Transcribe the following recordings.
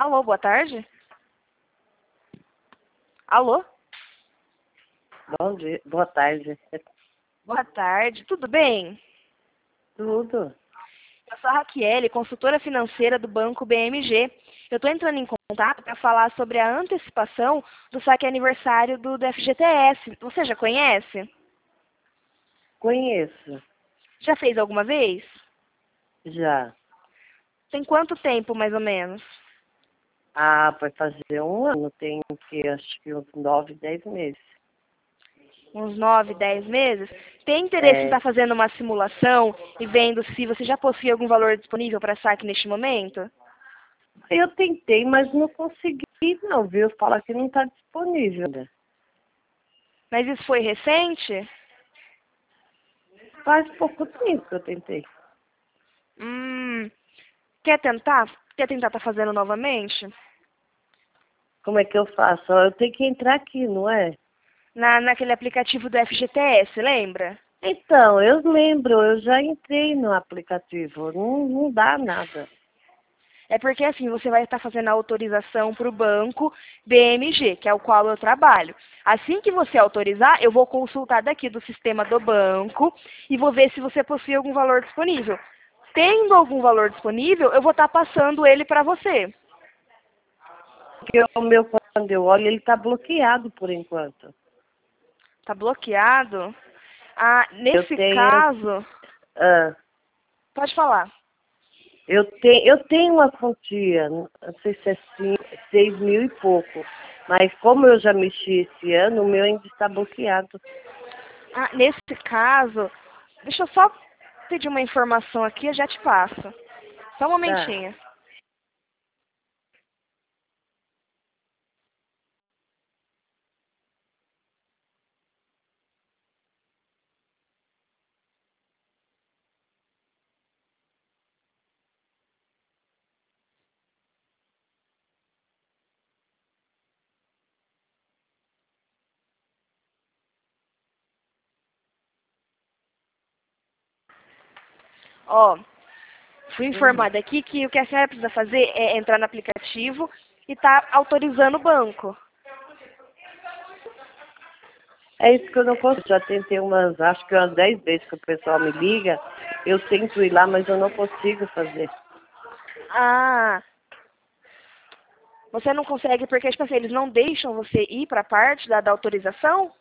Alô, boa tarde? Alô? Bom dia, boa tarde. Boa tarde, tudo bem? Tudo. Eu sou a Raquel, consultora financeira do Banco BMG. Eu estou entrando em contato para falar sobre a antecipação do saque aniversário do FGTS. Você já conhece? Conheço, Já fez alguma vez? já. Tem quanto tempo, mais ou menos? Ah, vai fazer um ano, tem que acho que uns 9, 10 meses. Uns 9, 10 meses? Tem interesse em É, estar fazendo uma simulação e vendo se você já possui algum valor disponível para saque neste momento? eu tentei, mas não consegui não, viu? Fala que não está disponível ainda. Mas isso foi recente? Faz pouco tempo que eu tentei. Hum, quer tentar? Quer tentar estar fazendo novamente? Como é que eu faço? Ó, eu tenho que entrar aqui, não é? Naquele aplicativo do FGTS, lembra? Então, eu lembro, eu já entrei no aplicativo, não dá nada. É porque assim, você vai estar fazendo a autorização para o banco BMG, que é o qual eu trabalho. Assim que você autorizar, eu vou consultar daqui do sistema do banco e vou ver se você possui algum valor disponível. Tendo algum valor disponível, eu vou estar passando ele para você. Porque o meu, quando eu olho, ele está bloqueado por enquanto. Tá bloqueado? Ah, Eu nesse tenho... caso, ah, pode falar. Eu tenho uma quantia, não sei se é 6 mil e pouco, mas como eu já mexi esse ano, o meu ainda está bloqueado. Ah, nesse caso, deixa eu só pedir uma informação aqui, eu já te passo. Só um Tá, momentinho. Ó, fui uhum. informada aqui que o que a senhora precisa fazer é entrar no aplicativo e tá autorizando o banco. É isso que eu não consigo. Já tentei acho que umas 10 vezes que o pessoal me liga, eu tento ir lá, mas eu não consigo fazer. Ah, você não consegue porque, tipo assim, eles não deixam você ir para a parte da autorização?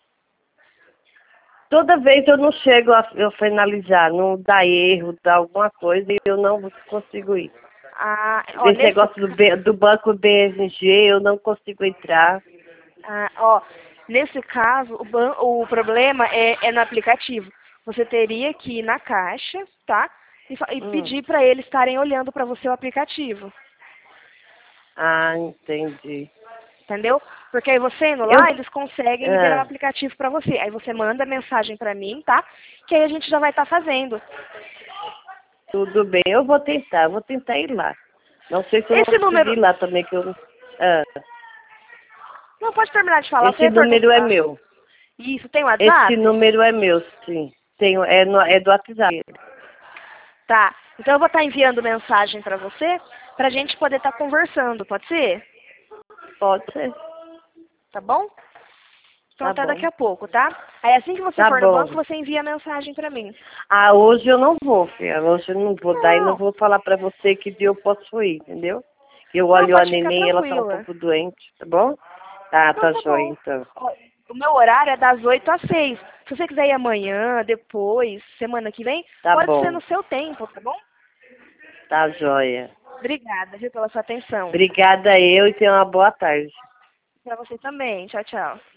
Toda vez eu não chego a eu finalizar, não dá erro, dá alguma coisa e eu não consigo ir. Ah, ó, Esse negócio do banco BMG, eu não consigo entrar. ó, nesse caso, o problema é no aplicativo. Você teria que ir na caixa, tá? E Hum. pedir para eles estarem olhando para você o aplicativo. Ah, entendi. Entendeu? Porque aí você indo Eu, lá, eles conseguem liberar o ah, aplicativo para você. Aí você manda mensagem para mim, tá? Que aí a gente já vai estar fazendo. tudo bem, vou tentar ir lá. Não sei se eu vou Esse conseguir número. ir lá também, que eu... Ah, Não pode terminar de falar, você esse ia número é perguntar. meu. Isso, tem Esse WhatsApp? número é meu, sim. Tenho, é do WhatsApp. Tá. Então eu vou estar enviando mensagem para você, pra gente poder estar conversando, pode ser? Pode ser. Tá bom? Então Tá até daqui bom. a pouco, tá? Aí assim que você Tá for no banco, bom. você envia mensagem para mim. Ah, hoje eu não vou, filha. Hoje eu não vou dar e não Não, vou falar pra você que dia eu posso ir, entendeu? Eu não, olho a pode ficar neném, ela tá um tranquila. pouco doente, tá bom? Tá, Não, tá tá joia, bom. então. Ó, o meu horário é das 8 às 6. Se você quiser ir amanhã, depois, semana que vem, Tá pode ser bom. no seu tempo, tá bom? Tá joia. Obrigada, viu, pela sua atenção. Obrigada eu e tenha uma boa tarde. Pra você também. Tchau, tchau.